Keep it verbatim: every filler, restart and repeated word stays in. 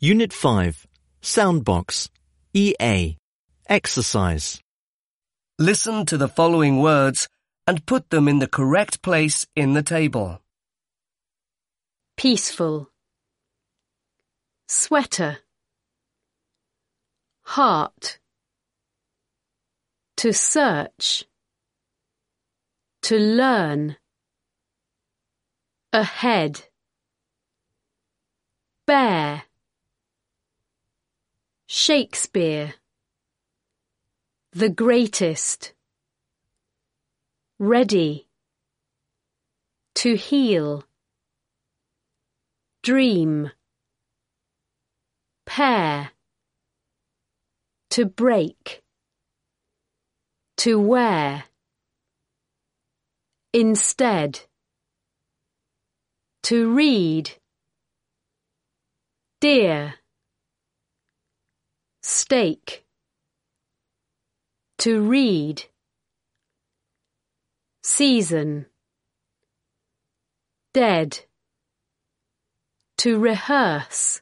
Unit five, Soundbox, E A, Exercise. Listen to the following words and put them in the correct place in the table. Peaceful, sweater, heart, to search, to learn, ahead, bear, Shakespeare, the greatest, ready, to heal, dream, pair, to break, to wear, instead, to read, dear, steak, to read, season, dead, to rehearse,